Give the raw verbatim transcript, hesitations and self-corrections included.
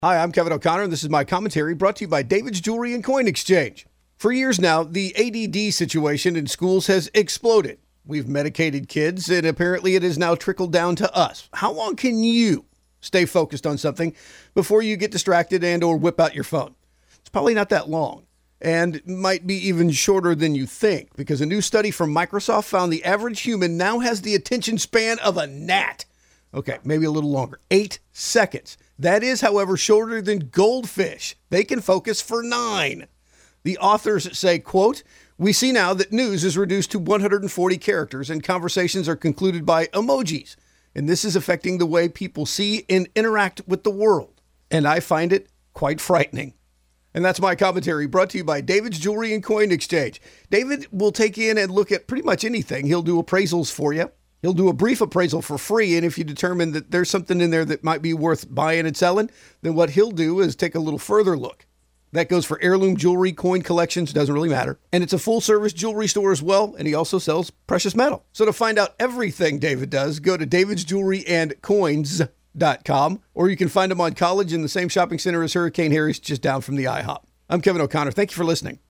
Hi, I'm Kevin O'Connor, and this is my commentary brought to you by David's Jewelry and Coin Exchange. For years now, the A D D situation in schools has exploded. We've medicated kids, and apparently it has now trickled down to us. How long can you stay focused on something before you get distracted and or whip out your phone? It's probably not that long, and might be even shorter than you think, because a new study from Microsoft found the average human now has the attention span of a gnat. Okay, maybe a little longer. Eight seconds. That is, however, shorter than goldfish. They can focus for nine. The authors say, quote, "We see now that news is reduced to one hundred forty characters and conversations are concluded by emojis. And this is affecting the way people see and interact with the world. And I find it quite frightening." And that's my commentary brought to you by David's Jewelry and Coin Exchange. David will take in and look at pretty much anything. He'll do appraisals for you. He'll do a brief appraisal for free, and if you determine that there's something in there that might be worth buying and selling, then what he'll do is take a little further look. That goes for heirloom jewelry, coin collections, doesn't really matter. And it's a full-service jewelry store as well, and he also sells precious metal. So to find out everything David does, go to davids jewelry and coins dot com, or you can find him on College in the same shopping center as Hurricane Harry's, just down from the IHOP. I'm Kevin O'Connor. Thank you for listening.